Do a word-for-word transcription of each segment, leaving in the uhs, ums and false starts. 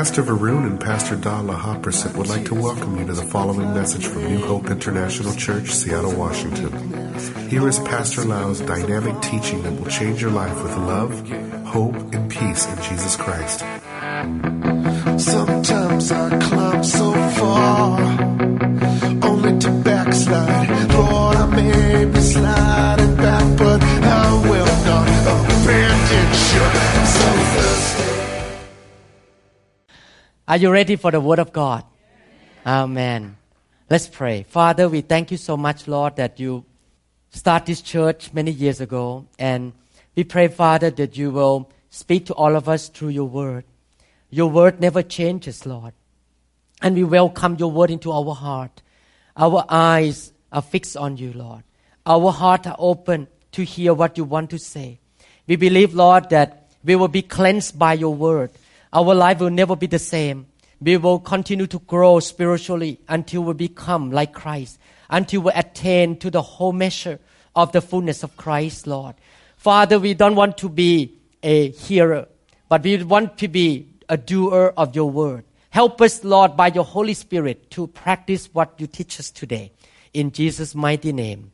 Pastor Varun and Pastor Dala Hoppersit would like to welcome you to the following message from New Hope International Church, Seattle, Washington. Here is Pastor Lau's dynamic teaching that will change your life with love, hope, and peace in Jesus Christ. Sometimes I climb so far, only to backslide. Lord, I may be sliding back, but I will not abandon you. I'm so thirsty. Are you ready for the Word of God? Amen. Let's pray. Father, we thank you so much, Lord, that you start this church many years ago. And we pray, Father, that you will speak to all of us through your Word. Your Word never changes, Lord. And we welcome your Word into our heart. Our eyes are fixed on you, Lord. Our hearts are open to hear what you want to say. We believe, Lord, that we will be cleansed by your Word. Our life will never be the same. We will continue to grow spiritually until we become like Christ, until we attain to the whole measure of the fullness of Christ, Lord. Father, we don't want to be a hearer, but we want to be a doer of your word. Help us, Lord, by your Holy Spirit to practice what you teach us today. In Jesus' mighty name,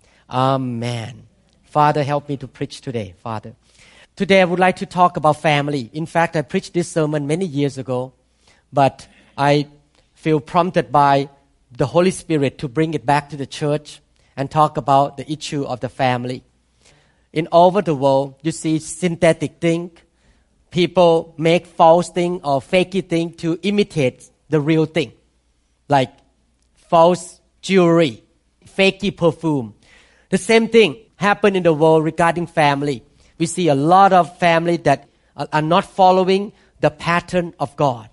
amen. Father, help me to preach today, Father. Today, I would like to talk about family. In fact, I preached this sermon many years ago, but I feel prompted by the Holy Spirit to bring it back to the church and talk about the issue of the family. In all over the world, you see synthetic things. People make false thing or fakey thing to imitate the real thing, like false jewelry, fakey perfume. The same thing happened in the world regarding family. We see a lot of families that are not following the pattern of God.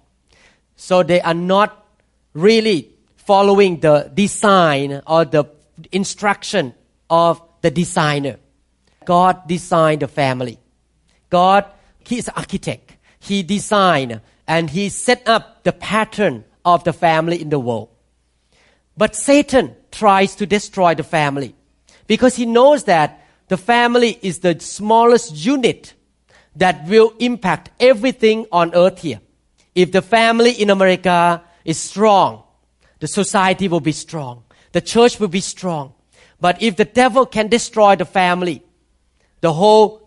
So they are not really following the design or the instruction of the designer. God designed the family. God, He is an architect. He designed and He set up the pattern of the family in the world. But Satan tries to destroy the family because he knows that the family is the smallest unit that will impact everything on earth here. If the family in America is strong, the society will be strong. The church will be strong. But if the devil can destroy the family, the whole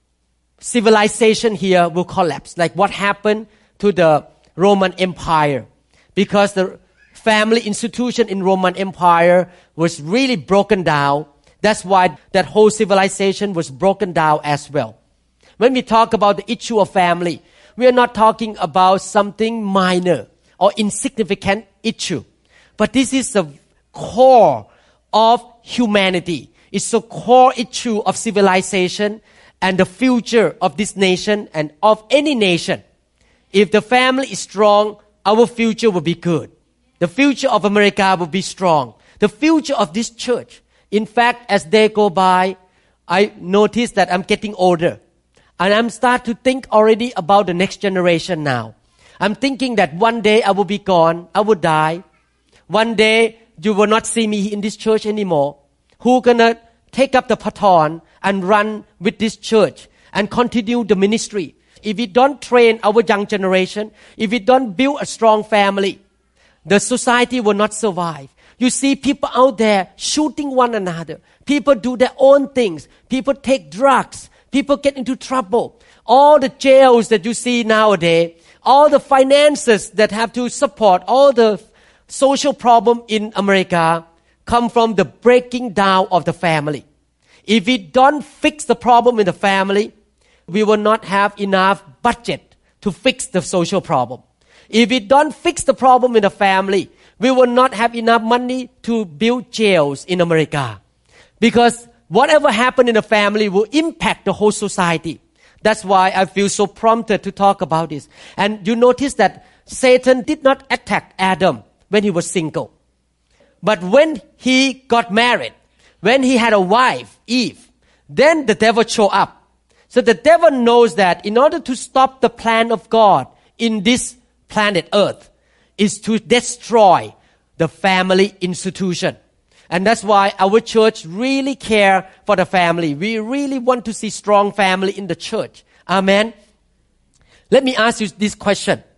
civilization here will collapse. Like what happened to the Roman Empire. Because the family institution in Roman Empire was really broken down. That's why that whole civilization was broken down as well. When we talk about the issue of family, we are not talking about something minor or insignificant issue. But this is the core of humanity. It's the core issue of civilization and the future of this nation and of any nation. If the family is strong, our future will be good. The future of America will be strong. The future of this church. In fact, as they go by, I notice that I'm getting older. And I'm start to think already about the next generation now. I'm thinking that one day I will be gone. I will die. One day you will not see me in this church anymore. Who gonna take up the baton and run with this church and continue the ministry? If we don't train our young generation, if we don't build a strong family, the society will not survive. You see people out there shooting one another. People do their own things. People take drugs. People get into trouble. All the jails that you see nowadays, all the finances that have to support all the social problem in America come from the breaking down of the family. If we don't fix the problem in the family, we will not have enough budget to fix the social problem. If we don't fix the problem in the family, we will not have enough money to build jails in America. Because whatever happened in the family will impact the whole society. That's why I feel so prompted to talk about this. And you notice that Satan did not attack Adam when he was single. But when he got married, when he had a wife, Eve, then the devil showed up. So the devil knows that in order to stop the plan of God in this planet Earth is to destroy the family institution. And that's why our church really care for the family. We really want to see strong family in the church. Amen. Let me ask you this question.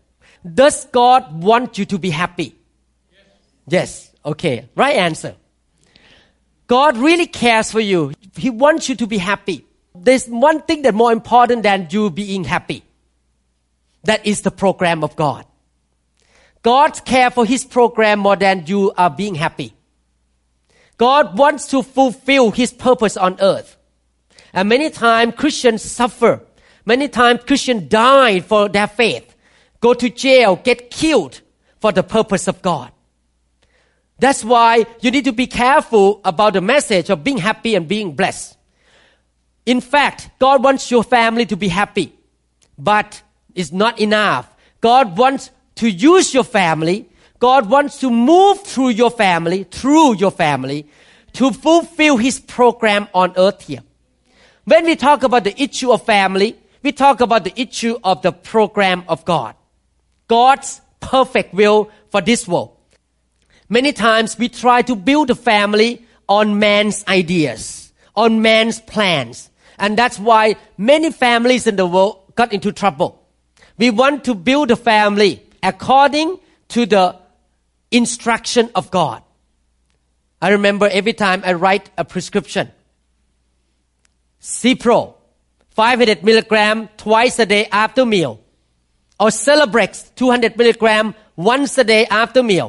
Does God want you to be happy? Yes. Okay. Right answer. God really cares for you. He wants you to be happy. There's one thing that's more important than you being happy. That is the program of God. God cares for His program more than you are being happy. God wants to fulfill His purpose on earth. And many times Christians suffer. Many times Christians die for their faith. Go to jail, get killed for the purpose of God. That's why you need to be careful about the message of being happy and being blessed. In fact, God wants your family to be happy. But it's not enough. God wants to use your family. God wants to move through your family, through your family, to fulfill His program on earth here. When we talk about the issue of family, we talk about the issue of the program of God. God's perfect will for this world. Many times we try to build a family on man's ideas, on man's plans. And that's why many families in the world got into trouble. We want to build a family according to the instruction of God. I remember every time I write a prescription, Cipro, five hundred milligrams twice a day after meal, or Celebrex, two hundred milligrams once a day after meal.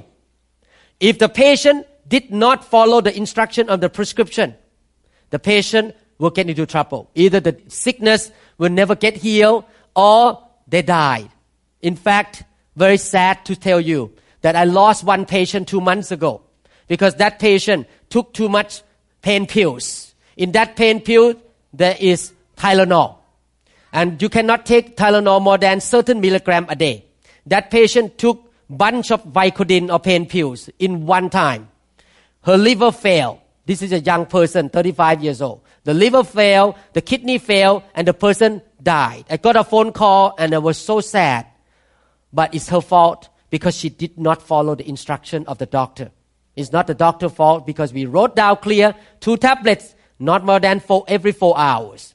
If the patient did not follow the instruction of the prescription, the patient will get into trouble. Either the sickness will never get healed or they died. In fact, very sad to tell you that I lost one patient two months ago because that patient took too much pain pills. In that pain pill, there is Tylenol. And you cannot take Tylenol more than certain milligram a day. That patient took bunch of Vicodin or pain pills in one time. Her liver failed. This is a young person, thirty-five years old. The liver failed, the kidney failed, and the person died. I got a phone call and I was so sad. But it's her fault because she did not follow the instruction of the doctor. It's not the doctor's fault because we wrote down clear two tablets, not more than four every four hours.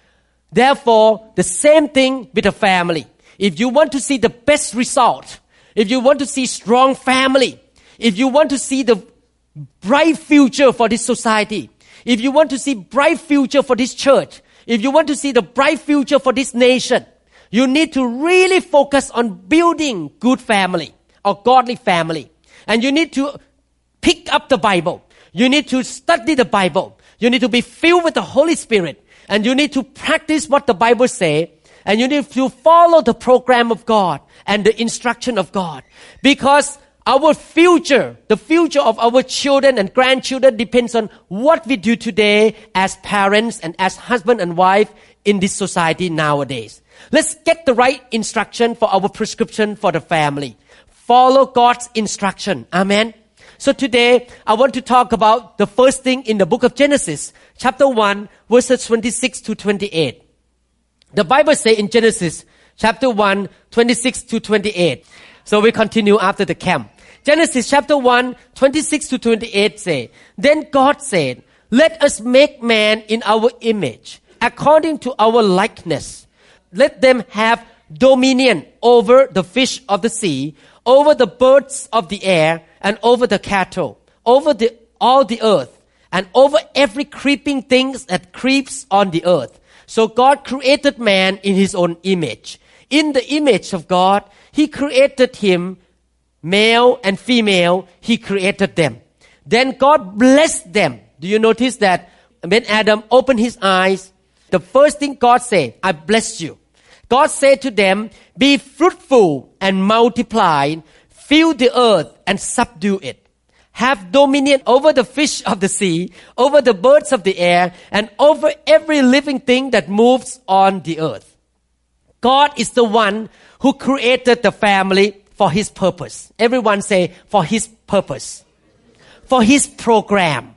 Therefore, the same thing with a family. If you want to see the best result, if you want to see strong family, if you want to see the bright future for this society, if you want to see bright future for this church, if you want to see the bright future for this nation, you need to really focus on building good family or godly family. And you need to pick up the Bible. You need to study the Bible. You need to be filled with the Holy Spirit. And you need to practice what the Bible says. And you need to follow the program of God and the instruction of God. Because our future, the future of our children and grandchildren depends on what we do today as parents and as husband and wife in this society nowadays. Let's get the right instruction for our prescription for the family. Follow God's instruction. Amen. So today, I want to talk about the first thing in the book of Genesis, chapter one, verses twenty-six to twenty-eight. The Bible says in Genesis chapter one, twenty-six to twenty-eight. So we continue after the camp. Genesis chapter one, twenty-six to twenty-eight say, Then God said, Let us make man in our image, according to our likeness. Let them have dominion over the fish of the sea, over the birds of the air, and over the cattle, over the, all the earth, and over every creeping thing that creeps on the earth. So God created man in His own image. In the image of God, He created him, male and female, He created them. Then God blessed them. Do you notice that when Adam opened his eyes, the first thing God said, I bless you. God said to them, Be fruitful and multiply, fill the earth and subdue it. Have dominion over the fish of the sea, over the birds of the air, and over every living thing that moves on the earth. God is the one who created the family for His purpose. Everyone say, for His purpose. For His program.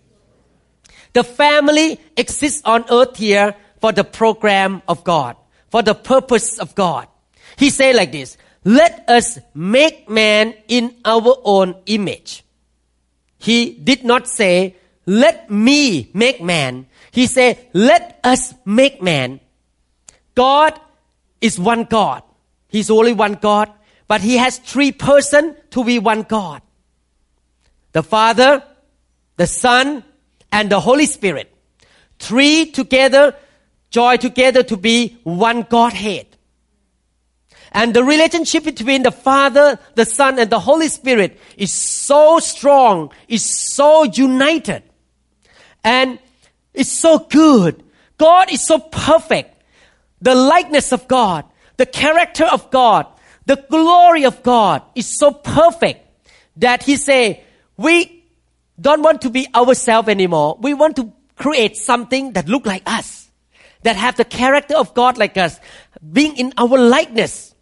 The family exists on earth here for the program of God, for the purpose of God. He said like this, Let us make man in our own image. He did not say, Let me make man. He said, Let us make man. God is one God. He's only one God. but He has three persons to be one God. The Father, the Son, and the Holy Spirit. Three together, join together to be one Godhead. And the relationship between the Father, the Son, and the Holy Spirit is so strong, is so united. And it's so good. God is so perfect. The likeness of God, the character of God, the glory of God is so perfect that He say, we don't want to be ourselves anymore. We want to create something that look like us, that have the character of God like us, being in our likeness.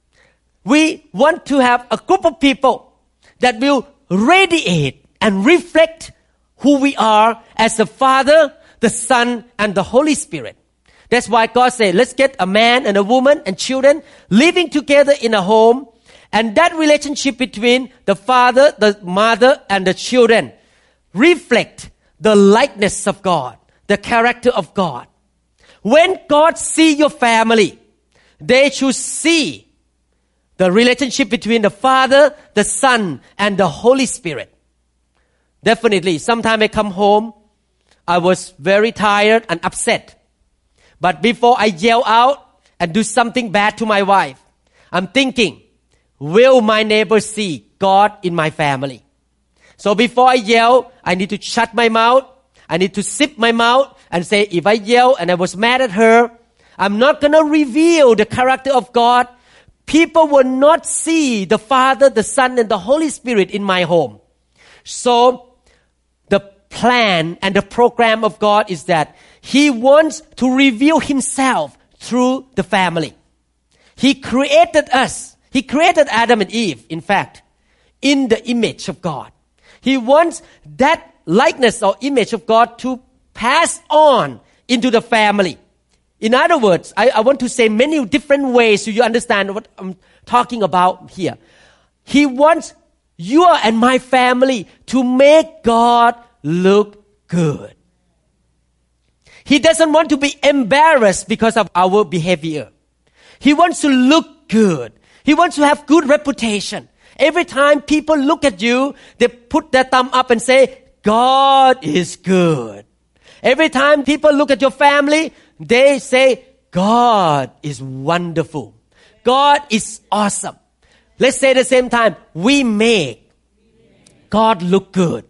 We want to have a group of people that will radiate and reflect who we are as the Father, the Son, and the Holy Spirit. That's why God said, let's get a man and a woman and children living together in a home. And that relationship between the father, the mother, and the children reflect the likeness of God, the character of God. When God see your family, they should see the relationship between the Father, the Son, and the Holy Spirit. Definitely, sometime I come home, I was very tired and upset. But before I yell out and do something bad to my wife, I'm thinking, will my neighbor see God in my family? So before I yell, I need to shut my mouth. I need to zip my mouth and say, if I yell and I was mad at her, I'm not going to reveal the character of God. People will not see the Father, the Son, and the Holy Spirit in my home. So the plan and the program of God is that He wants to reveal Himself through the family. He created us. He created Adam and Eve, in fact, in the image of God. He wants that likeness or image of God to pass on into the family. In other words, I, I want to say many different ways so you understand what I'm talking about here. He wants your and my family to make God look good. He doesn't want to be embarrassed because of our behavior. He wants to look good. He wants to have good reputation. Every time people look at you, they put their thumb up and say, God is good. Every time people look at your family, they say, God is wonderful. God is awesome. Let's say at the same time, we make God look good.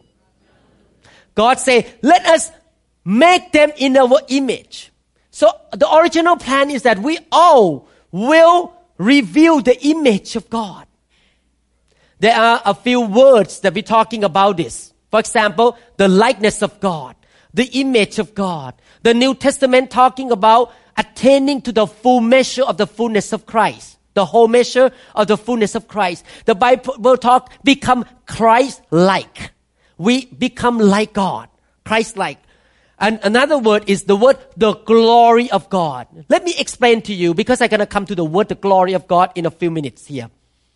God say, let us make them in our image. So the original plan is that we all will reveal the image of God. There are a few words that we're talking about this. For example, the likeness of God, the image of God. The New Testament talking about attaining to the full measure of the fullness of Christ. The whole measure of the fullness of Christ. The Bible talk become Christ-like. We become like God, Christ-like. And another word is the word, the glory of God. Let me explain to you because I'm going to come to the word, the glory of God in a few minutes here.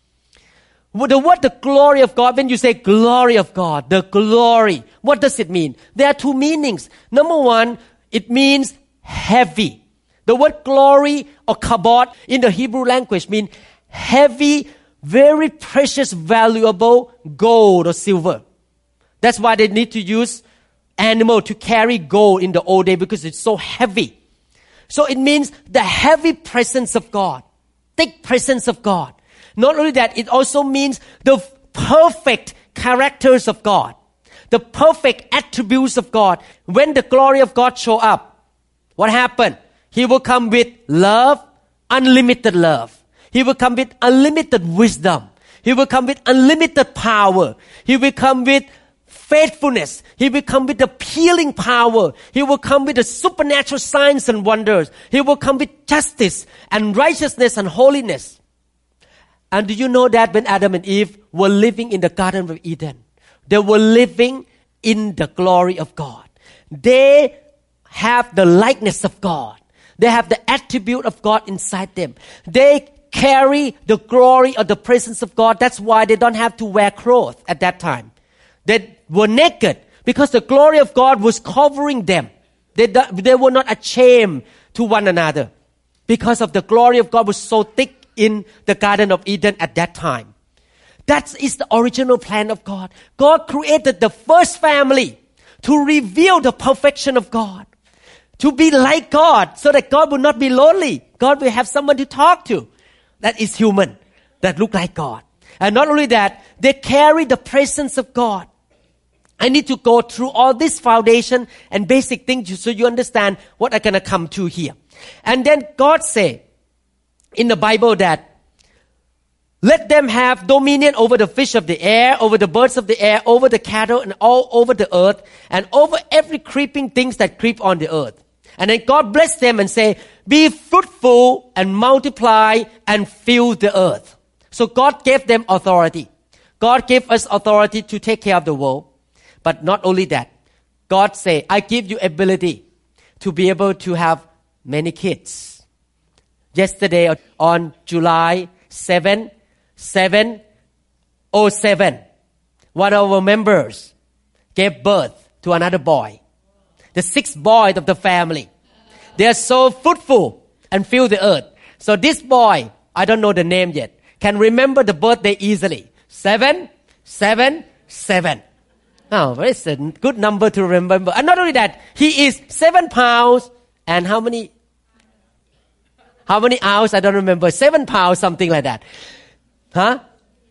The word, the glory of God, when you say glory of God, the glory, what does it mean? There are two meanings. Number one, it means heavy. The word glory or kabod in the Hebrew language means heavy, very precious, valuable gold or silver. That's why they need to use animal to carry gold in the old day because it's so heavy. So it means the heavy presence of God, thick presence of God. Not only that, it also means the perfect characters of God, the perfect attributes of God. When the glory of God show up, what happened? He will come with love, unlimited love. He will come with unlimited wisdom. He will come with unlimited power. He will come with faithfulness. He will come with the healing power. He will come with the supernatural signs and wonders. He will come with justice and righteousness and holiness. And do you know that when Adam and Eve were living in the Garden of Eden, they were living in the glory of God. They have the likeness of God. They have the attribute of God inside them. They carry the glory of the presence of God. That's why they don't have to wear clothes at that time. They were naked because the glory of God was covering them. They, they were not ashamed to one another because of the glory of God was so thick in the Garden of Eden at that time. That is the original plan of God. God created the first family to reveal the perfection of God, to be like God, so that God will not be lonely. God will have someone to talk to that is human, that look like God. And not only that, they carry the presence of God. I need to go through all this foundation and basic things so you understand what I'm going to come to here. And then God say in the Bible that let them have dominion over the fish of the air, over the birds of the air, over the cattle, and all over the earth, and over every creeping things that creep on the earth. And then God blessed them and say, be fruitful and multiply and fill the earth. So God gave them authority. God gave us authority to take care of the world. But not only that, God say, I give you ability to be able to have many kids. Yesterday on July seventh, seven oh seven, one of our members gave birth to another boy. The sixth boy of the family. They are so fruitful and fill the earth. So this boy, I don't know the name yet, can remember the birthday easily. Seven, seven, seven. Oh, it's a good number to remember. And not only that, he is seven pounds and how many? How many ounces? I don't remember. Seven pounds, something like that. Huh?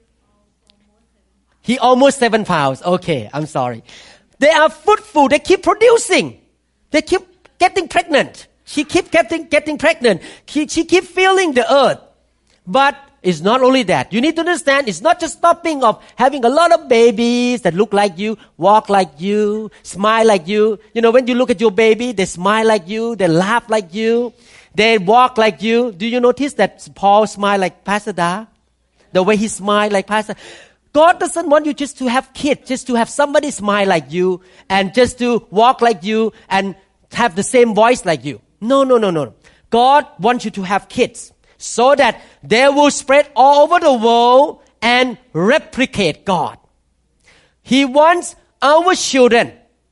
He almost seven pounds. Okay, I'm sorry. They are fruitful. They keep producing. They keep getting pregnant. She keep getting getting pregnant. She, she keep filling the earth. But it's not only that. You need to understand, it's not just stopping of having a lot of babies that look like you, walk like you, smile like you. You know, when you look at your baby, they smile like you, they laugh like you, they walk like you. Do you notice that Paul smile like Pastor Da? The way he smile like Pastor. God doesn't want you just to have kids, just to have somebody smile like you and just to walk like you and have the same voice like you. No, no, no, no. God wants you to have kids so that they will spread all over the world and replicate God. He wants our children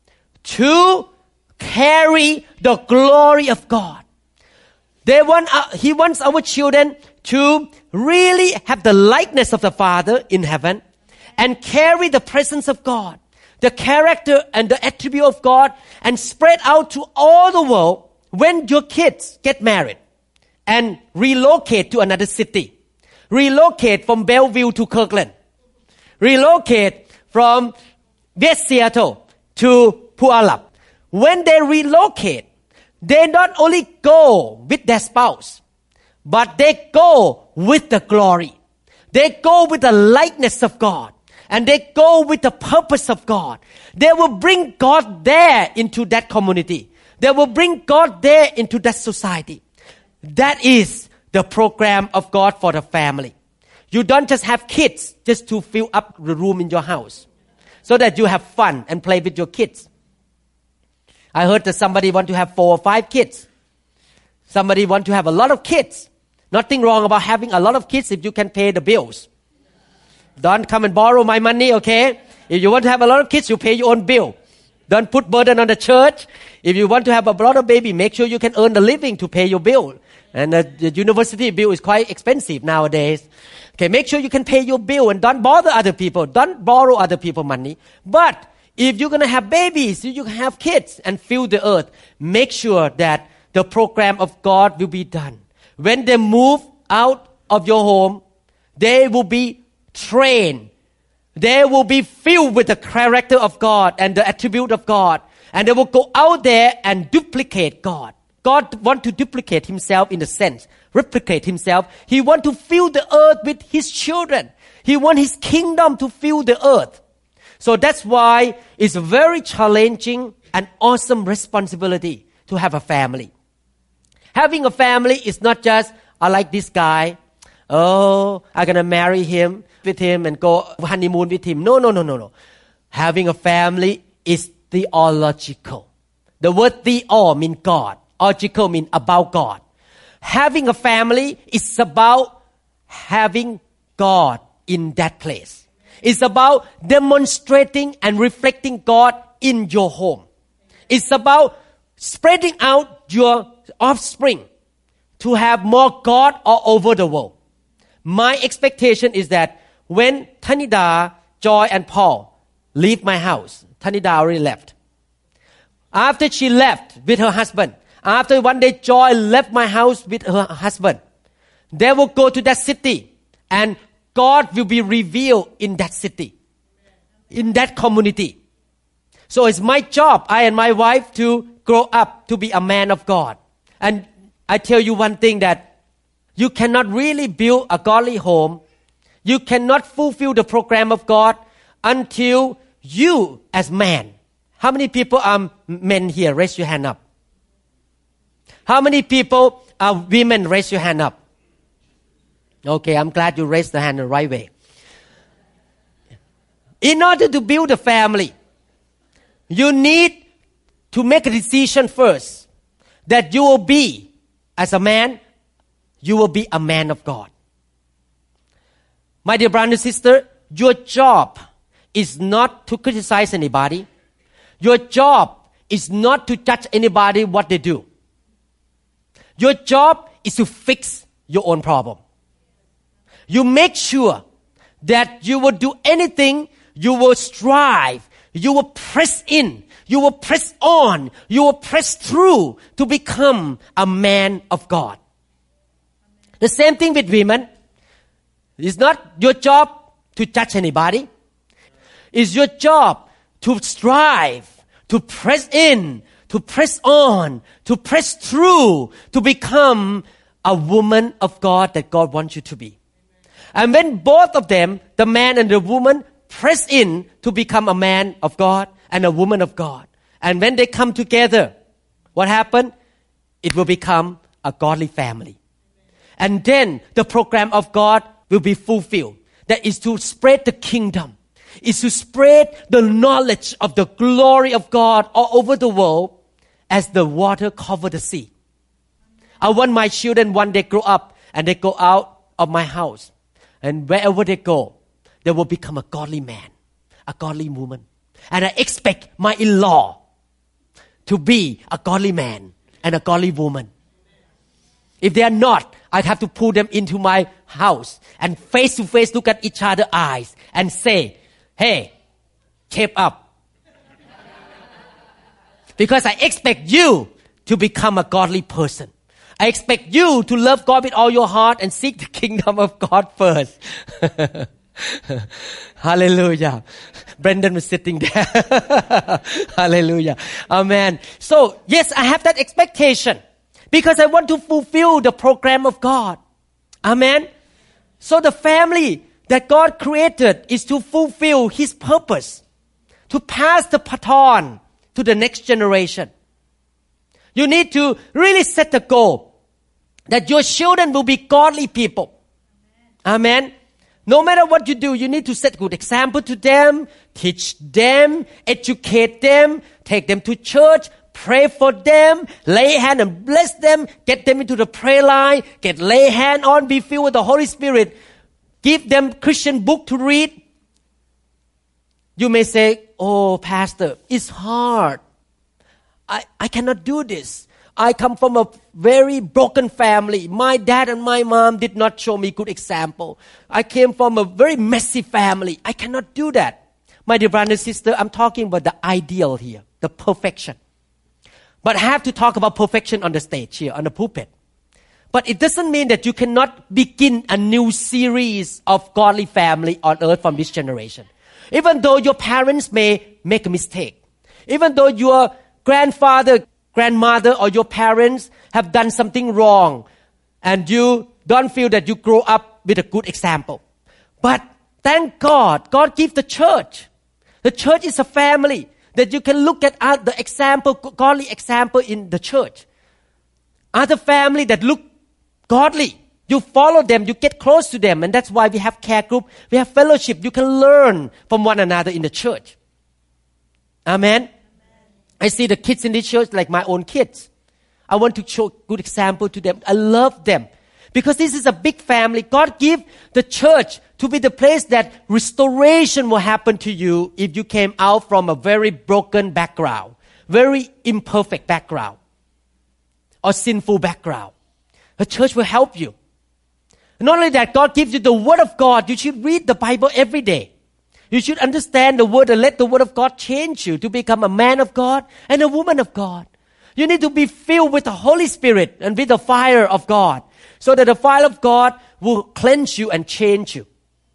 to carry the glory of God. They want, uh, he wants our children to really have the likeness of the Father in heaven and carry the presence of God, the character and the attribute of God, and spread out to all the world when your kids get married and relocate to another city. Relocate from Bellevue to Kirkland. Relocate from West Seattle to Puyallup. When they relocate, they not only go with their spouse, but they go with the glory. They go with the likeness of God. And they go with the purpose of God. They will bring God there into that community. They will bring God there into that society. That is the program of God for the family. You don't just have kids just to fill up the room in your house so that you have fun and play with your kids. I heard that somebody want to have four or five kids. Somebody want to have a lot of kids. Nothing wrong about having a lot of kids if you can pay the bills. Don't come and borrow my money, okay? If you want to have a lot of kids, you pay your own bill. Don't put burden on the church. If you want to have a lot of baby, make sure you can earn the living to pay your bill. And the, the university bill is quite expensive nowadays. Okay, make sure you can pay your bill and don't bother other people. Don't borrow other people money. But if you're going to have babies, if you can have kids and fill the earth, make sure that the program of God will be done. When they move out of your home, they will be trained. They will be filled with the character of God and the attribute of God. And they will go out there and duplicate God. God wants to duplicate himself in a sense, replicate himself. He wants to fill the earth with his children. He wants his kingdom to fill the earth. So that's why it's a very challenging and awesome responsibility to have a family. Having a family is not just, I like this guy. Oh, I'm going to marry him, with him and go honeymoon with him. No, no, no, no, no. Having a family is theological. The word theo means God. Logical means about God. Having a family is about having God in that place. It's about demonstrating and reflecting God in your home. It's about spreading out your offspring to have more God all over the world. my expectation is that when Tanida, Joy and Paul leave my house, Tanida already left. After she left with her husband, after one day Joy left my house with her husband, they will go to that city and God will be revealed in that city, in that community. So it's my job, I and my wife, to grow up to be a man of God. And I tell you one thing, that you cannot really build a godly home, you cannot fulfill the program of God until you as man. How many people are men here? Raise your hand up. How many people are women? Raise your hand up. Okay, I'm glad you raised the hand the right way. In order to build a family, you need to make a decision first that you will be, as a man, you will be a man of God. My dear brother and sister, your job is not to criticize anybody. Your job is not to judge anybody what they do. Your job is to fix your own problem. You make sure that you will do anything, you will strive, you will press in, you will press on, you will press through to become a man of God. The same thing with women. It's not your job to judge anybody. It's your job to strive, to press in, to press on, to press through, to become a woman of God that God wants you to be. And when both of them, the man and the woman, press in to become a man of God and a woman of God, and when they come together, what happened? It will become a godly family. And then the program of God will be fulfilled. That is to spread the kingdom. Is to spread the knowledge of the glory of God all over the world as the water cover the sea. I want my children one day grow up and they go out of my house. And wherever they go, they will become a godly man, a godly woman. And I expect my in-law to be a godly man and a godly woman. If they are not, I'd have to pull them into my house and face to face look at each other's eyes and say, hey, shape up. Because I expect you to become a godly person. I expect you to love God with all your heart and seek the kingdom of God first. Hallelujah. Brendan was sitting there. Hallelujah. Amen. So, yes, I have that expectation because I want to fulfill the program of God. Amen. So the family that God created is to fulfill His purpose, to pass the baton to the next generation. You need to really set the goal that your children will be godly people. Amen. Amen. No matter what you do, you need to set good example to them, teach them, educate them, take them to church, pray for them, lay hand and bless them, get them into the prayer line, get lay hand on, be filled with the Holy Spirit, give them Christian book to read. You may say, oh, Pastor, it's hard. I, I cannot do this. I come from a very broken family. My dad and my mom did not show me good example. I came from a very messy family. I cannot do that. My dear brother and sister, I'm talking about the ideal here, the perfection. But I have to talk about perfection on the stage here, on the pulpit. But it doesn't mean that you cannot begin a new series of godly family on earth from this generation. Even though your parents may make a mistake, even though your grandfather, grandmother, or your parents have done something wrong, and you don't feel that you grow up with a good example. But thank God, God gives the church. The church is a family that you can look at uh, the example, godly example in the church. Other family that look godly. You follow them, you get close to them, and that's why we have care group, we have fellowship. You can learn from one another in the church. Amen. Amen. I see the kids in the church like my own kids. I want to show good example to them. I love them because this is a big family. God give the church to be the place that restoration will happen to you if you came out from a very broken background, very imperfect background, or sinful background. The church will help you. Not only that, God gives you the Word of God. You should read the Bible every day. You should understand the Word and let the Word of God change you to become a man of God and a woman of God. You need to be filled with the Holy Spirit and with the fire of God so that the fire of God will cleanse you and change you.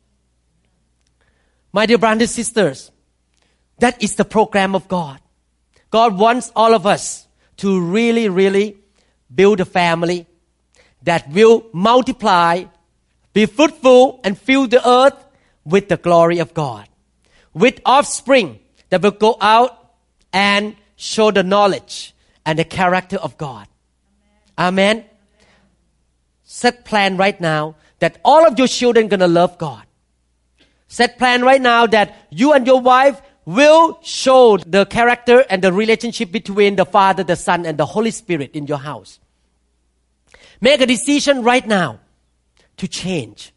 My dear brothers and sisters, that is the program of God. God wants all of us to really, really build a family that will multiply, be fruitful, and fill the earth with the glory of God. With offspring that will go out and show the knowledge and the character of God. Amen. Amen. Set plan right now that all of your children are going to love God. Set plan right now that you and your wife will show the character and the relationship between the Father, the Son, and the Holy Spirit in your house. Make a decision right now to change.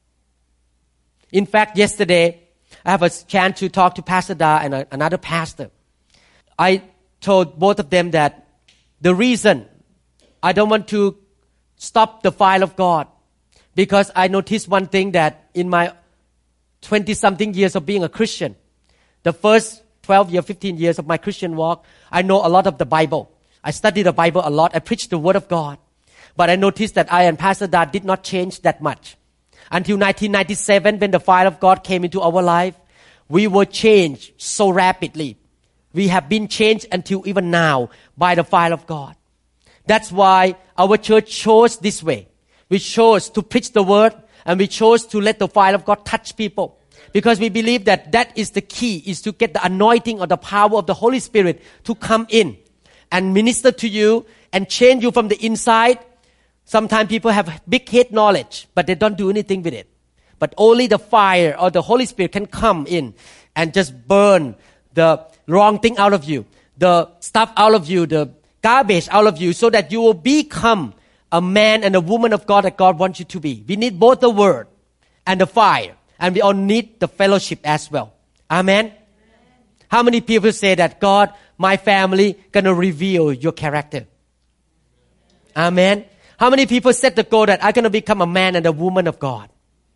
In fact, yesterday, I have a chance to talk to Pastor Da and a, another pastor. I told both of them that the reason I don't want to stop the fire of God because I noticed one thing that in my twenty-something years of being a Christian, the first twelve years, fifteen years of my Christian walk, I know a lot of the Bible. I study the Bible a lot. I preach the Word of God. But I noticed that I and Pastor Da did not change that much. Until nineteen ninety-seven, when the fire of God came into our life, we were changed so rapidly. We have been changed until even now by the fire of God. That's why our church chose this way. We chose to preach the Word and we chose to let the fire of God touch people. Because we believe that that is the key, is to get the anointing or the power of the Holy Spirit to come in and minister to you and change you from the inside. Sometimes people have big head knowledge, but they don't do anything with it. But only the fire or the Holy Spirit can come in and just burn the wrong thing out of you, the stuff out of you, the garbage out of you, so that you will become a man and a woman of God that God wants you to be. We need both the Word and the fire. And we all need the fellowship as well. Amen? Amen. How many people say that, God, my family gonna reveal your character? Amen. Amen. How many people set the goal that I'm gonna become a man and a woman of God?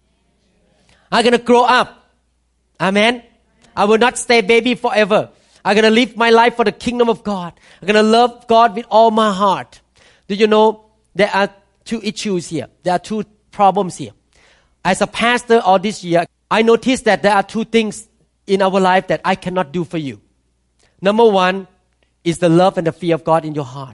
I'm gonna grow up. Amen. I will not stay baby forever. I'm gonna live my life for the kingdom of God. I'm gonna love God with all my heart. Do you know there are two issues here? There are two problems here. As a pastor all this year, I noticed that there are two things in our life that I cannot do for you. Number one is the love and the fear of God in your heart.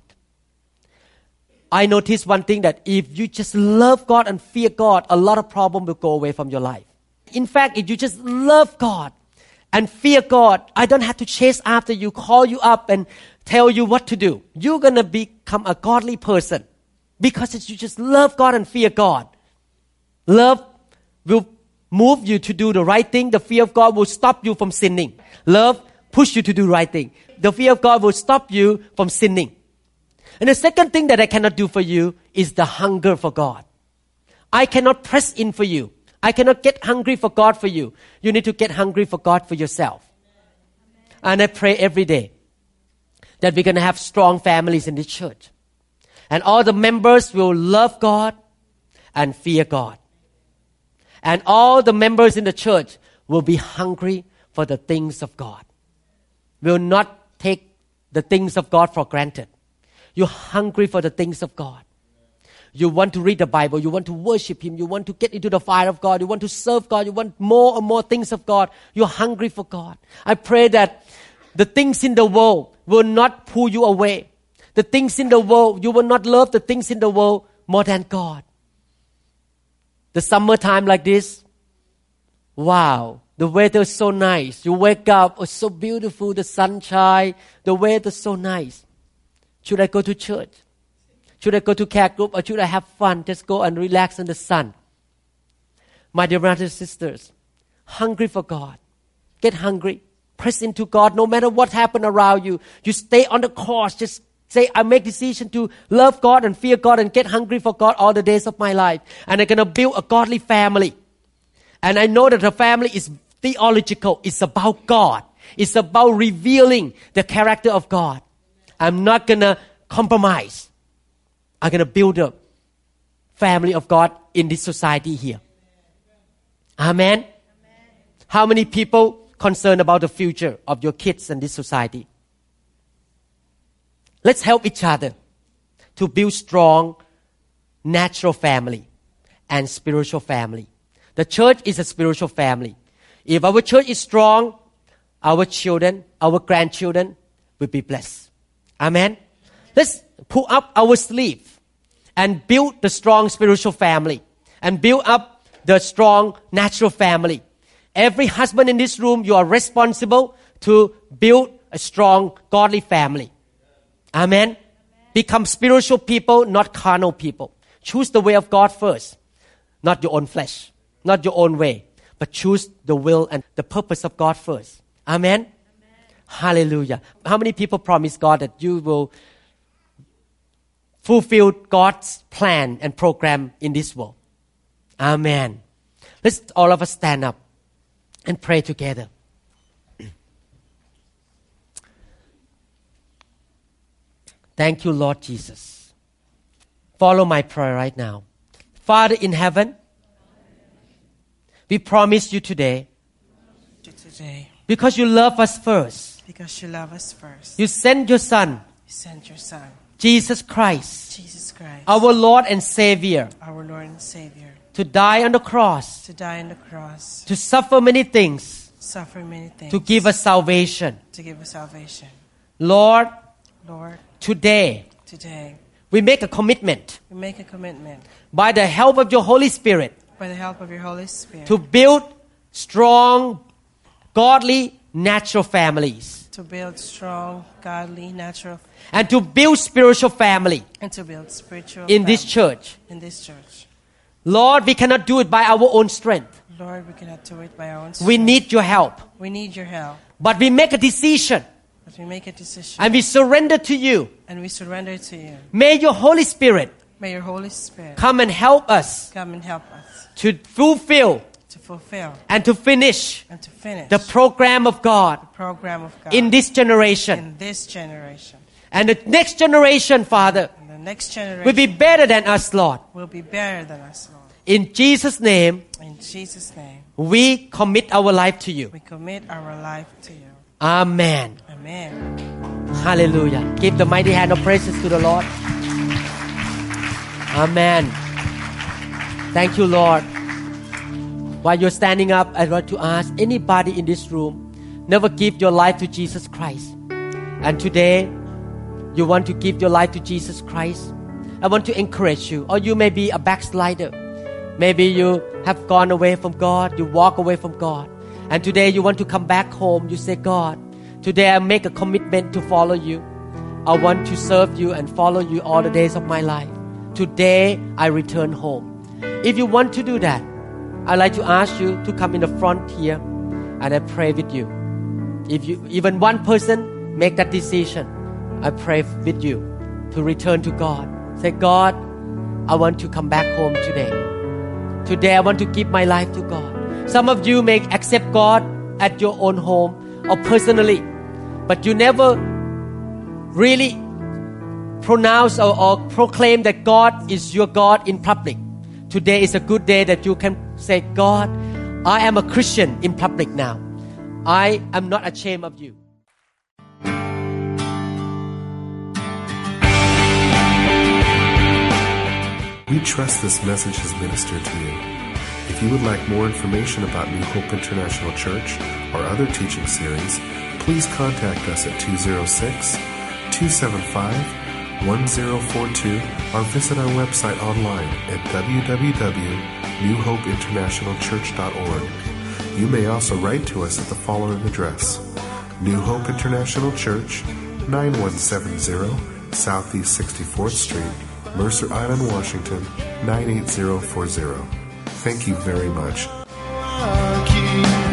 I noticed one thing, that if you just love God and fear God, a lot of problems will go away from your life. In fact, if you just love God and fear God, I don't have to chase after you, call you up and tell you what to do. You're going to become a godly person because you just love God and fear God. Love will move you to do the right thing. The fear of God will stop you from sinning. Love push you to do the right thing. The fear of God will stop you from sinning. And the second thing that I cannot do for you is the hunger for God. I cannot press in for you. I cannot get hungry for God for you. You need to get hungry for God for yourself. And I pray every day that we're going to have strong families in this church. And all the members will love God and fear God. And all the members in the church will be hungry for the things of God. Will not take the things of God for granted. You're hungry for the things of God. You want to read the Bible. You want to worship Him. You want to get into the fire of God. You want to serve God. You want more and more things of God. You're hungry for God. I pray that the things in the world will not pull you away. The things in the world, you will not love the things in the world more than God. The summertime like this, wow, the weather is so nice. You wake up, it's so beautiful, the sunshine, the weather is so nice. Should I go to church? Should I go to care group or should I have fun? Just go and relax in the sun. My dear brothers and sisters, hungry for God. Get hungry. Press into God no matter what happens around you. You stay on the course. Just say, I make decision to love God and fear God and get hungry for God all the days of my life. And I'm going to build a godly family. And I know that the family is theological. It's about God. It's about revealing the character of God. I'm not going to compromise. I'm going to build a family of God in this society here? Amen. Amen. How many people concerned about the future of your kids and this society? Let's help each other to build strong natural family and spiritual family. The church is a spiritual family. If our church is strong, our children, our grandchildren will be blessed. Amen. Let's pull up our sleeve and build the strong spiritual family and build up the strong natural family. Every husband in this room, you are responsible to build a strong godly family. Amen. Amen. Become spiritual people, not carnal people. Choose the way of God first, not your own flesh, not your own way, but choose the will and the purpose of God first. Amen. Amen. Hallelujah. How many people promise God that you will fulfill God's plan and program in this world? Amen. Let's all of us stand up and pray together. Thank you, Lord Jesus. Follow my prayer right now. Father in heaven, we promise you today, today because you love us first. Because you love us first. You sent your Son, You sent your Son, Jesus Christ, Jesus Christ, our Lord and Savior, our Lord and Savior, to die on the cross, to die on the cross, to suffer many things, suffer many things, to give us salvation. to give us salvation. Lord, Lord, today today we make a commitment we make a commitment by the help of your Holy Spirit by the help of your Holy Spirit to build strong, godly, natural families to build strong, godly, natural, and to build spiritual family and to build spiritual in this family church. in this church. Lord, we cannot do it by our own strength. Lord, we cannot do it by our own We strength. need your help. We need your help. But we make a decision But we make a decision and we surrender to you. and we surrender to you. May your Holy Spirit May your Holy Spirit come and help us come and help us to fulfill to fulfill and to finish and to finish the program of God program of God in this generation. in this generation. And the next generation, Father, And the next generation will be better than us, Lord. will be better than us, Lord. In Jesus' name, In Jesus' name, we commit our life to you. we commit our life to you. Amen. Amen. Hallelujah. Give the mighty hand of praises to the Lord. Amen. Thank you, Lord. While you're standing up, I want to ask anybody in this room, never give your life to Jesus Christ. And today, you want to give your life to Jesus Christ. I want to encourage you. Or you may be a backslider. Maybe you have gone away from God. You walk away from God. And today you want to come back home. You say, God, today I make a commitment to follow you. I want to serve you and follow you all the days of my life. Today I return home. If you want to do that, I'd like to ask you to come in the front here and I pray with you. If you, even one person make that decision, I pray with you to return to God. Say, God, I want to come back home today. Today I want to give my life to God. Some of you may accept God at your own home or personally, but you never really pronounce or, or proclaim that God is your God in public. Today is a good day that you can say, God, I am a Christian in public now. I am not ashamed of you. We trust this message has ministered to you. If you would like more information about New Hope International Church or other teaching series, please contact us at two oh six, two seven five, one oh four two or visit our website online at w w w dot new hope international church dot org. You may also write to us at the following address: New Hope International Church, nine one seven zero Southeast sixty-fourth Street, Mercer Island, Washington, nine eight zero four zero. Thank you very much.